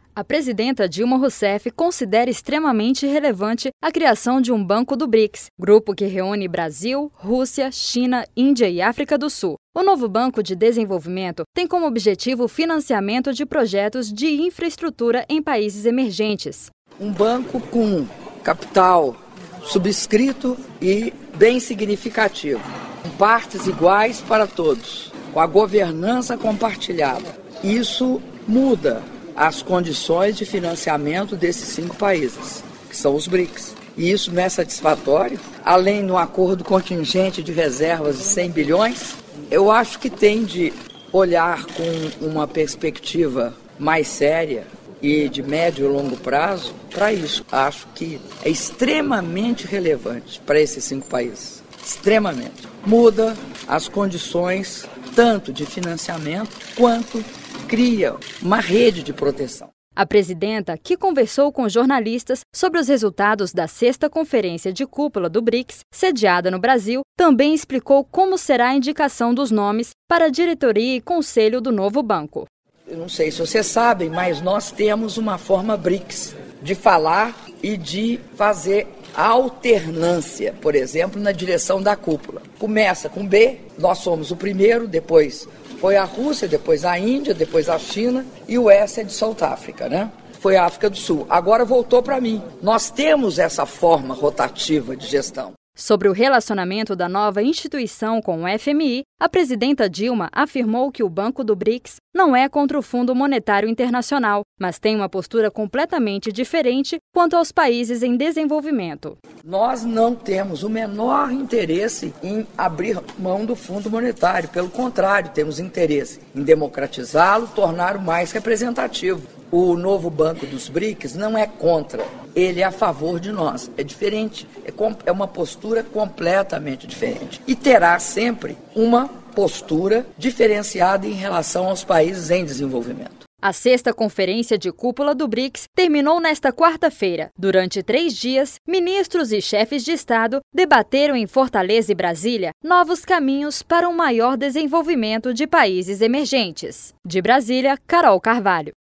A presidenta Dilma Rousseff considera extremamente relevante a criação de um Banco do BRICS, grupo que reúne Brasil, Rússia, China, Índia e África do Sul. O novo Banco de Desenvolvimento tem como objetivo o financiamento de projetos de infraestrutura em países emergentes. Um banco com capital subscrito e bem significativo, com partes iguais para todos, com a governança compartilhada. Isso muda as condições de financiamento desses 5 países, que são os BRICS. E isso não é satisfatório? Além do acordo contingente de reservas de 100 bilhões, eu acho que tem de olhar com uma perspectiva mais séria e de médio e longo prazo para isso. Acho que é extremamente relevante para esses 5 países. Extremamente. Muda as condições tanto de financiamento quanto cria uma rede de proteção. A presidenta, que conversou com jornalistas sobre os resultados da 6ª Conferência de Cúpula do BRICS, sediada no Brasil, também explicou como será a indicação dos nomes para a diretoria e conselho do novo banco. Eu não sei se vocês sabem, mas nós temos uma forma BRICS de falar e de fazer alternância, por exemplo, na direção da cúpula. Começa com B, nós somos o primeiro, depois foi a Rússia, depois a Índia, depois a China e o S é de South África, né? Foi a África do Sul. Agora voltou para mim. Nós temos essa forma rotativa de gestão. Sobre o relacionamento da nova instituição com o FMI, a presidenta Dilma afirmou que o Banco do BRICS não é contra o Fundo Monetário Internacional, mas tem uma postura completamente diferente quanto aos países em desenvolvimento. Nós não temos o menor interesse em abrir mão do Fundo Monetário. Pelo contrário, temos interesse em democratizá-lo, torná-lo mais representativo. O novo Banco dos BRICS não é contra, ele é a favor de nós. É diferente, é uma postura completamente diferente. E terá sempre uma postura diferenciada em relação aos países em desenvolvimento. A 6ª Conferência de Cúpula do BRICS terminou nesta quarta-feira. Durante 3 dias, ministros e chefes de Estado debateram em Fortaleza e Brasília novos caminhos para um maior desenvolvimento de países emergentes. De Brasília, Carol Carvalho.